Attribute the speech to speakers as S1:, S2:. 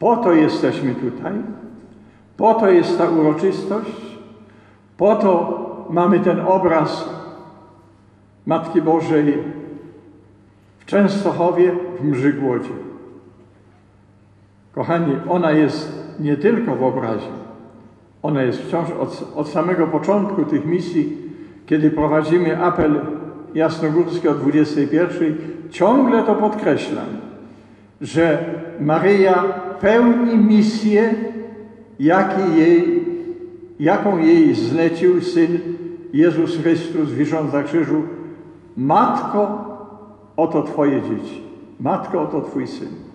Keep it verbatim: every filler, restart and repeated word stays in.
S1: Po to jesteśmy tutaj, po to jest ta uroczystość, po to mamy ten obraz Matki Bożej w Częstochowie, w Mrzygłodzie. Kochani, ona jest nie tylko w obrazie, ona jest wciąż od, od samego początku tych misji, kiedy prowadzimy apel jasnogórski o dwudziestej pierwszej, ciągle to podkreślam, że Maryja pełni misję, jaki jej, jaką jej zlecił Syn Jezus Chrystus wisząc na krzyżu. Matko, oto Twoje dzieci. Matko, oto Twój Syn.